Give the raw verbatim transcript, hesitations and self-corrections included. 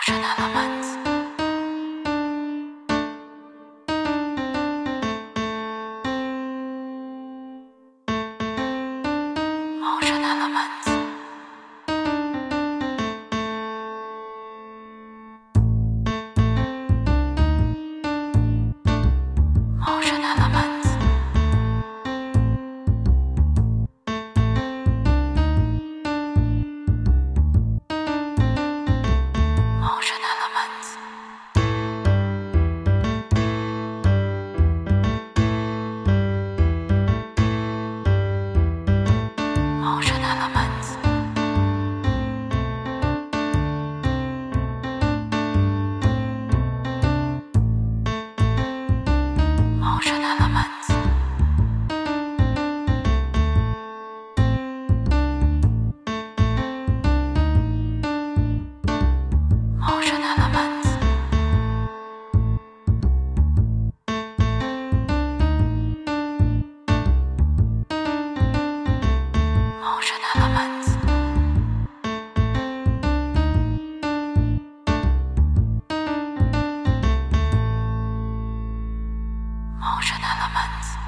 Emotional elements. Emotional elements. Emotional elements. Emotional elements. Emotional elements. Emotional elements. Emotional elements. Emotional elements. Emotional elements.